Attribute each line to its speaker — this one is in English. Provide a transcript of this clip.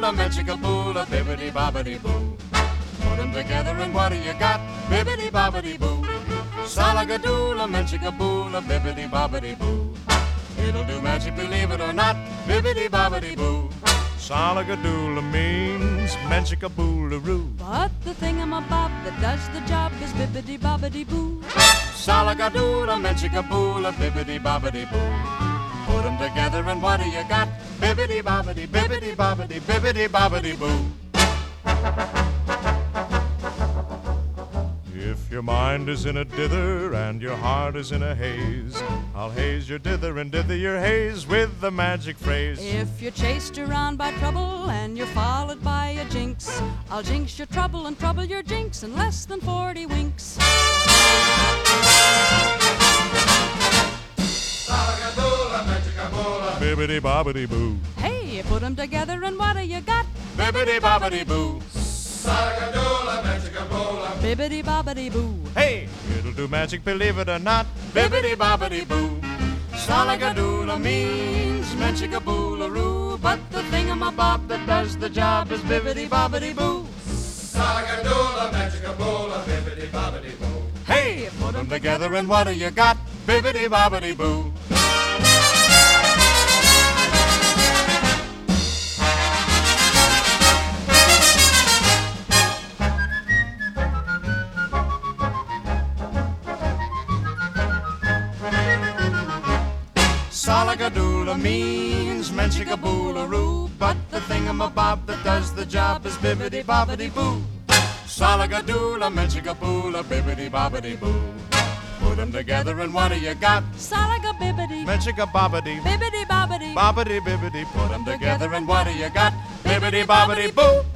Speaker 1: Salagadoola, menchikaboola, bibbidi bobbidi boo. Put them together and what do you got? Bibbidi bobbidi boo. Salagadoola, menchikaboola, bibbidi bobbidi boo. It'll do magic, believe it or not, bibbidi bobbidi boo.
Speaker 2: Salagadoola means menchikaboolaroo.
Speaker 3: But the thingamabob that does the job is bibbidi bobbidi boo.
Speaker 1: Salagadoola, menchikaboola, bibbidi bobbidi boo. Put them together and what do you got? Bibbidi bobbidi, bibbidi bobbidi, bibbidi bobbidi boo.
Speaker 2: If your mind is in a dither and your heart is in a haze, I'll haze your dither and dither your haze with the magic phrase.
Speaker 3: If you're chased around by trouble and you're followed by a jinx, I'll jinx your trouble and trouble your jinx in less than 40 winks.
Speaker 1: Salagadoola, menchikaboola,
Speaker 2: Bibbidi bobbidi boo.
Speaker 3: Hey, you put 'em together and what do you got?
Speaker 1: bibbidi bobbidi boo. Salagadoola, menchikaboola,
Speaker 3: Bibbidi bobbidi boo.
Speaker 2: Hey, it'll do magic, believe it or not.
Speaker 1: bibbidi bobbidi boo. Salagadoola means menchikaboolaroo, but the thingamabob that does the job is bibbidi bobbidi boo. Salagadoola, menchikaboola, bibbidi bobbidi boo. Hey, put them together and what do you got? Bibbidi bobbidi boo. Salagadoola means menchikaboolaroo, but the thingamabob that does the job is bibbidi bobbidi boo. Salagadoola, menchikaboola, bibbidi bobbidi boo. Put them together and what do you got?
Speaker 3: Salaga bibbidi.
Speaker 2: Menchikabobbidi,
Speaker 3: Bibbidi bobbidi.
Speaker 2: bobbidi bibbidi.
Speaker 1: Put them together and what do you got? Bibbidi bobbidi boo.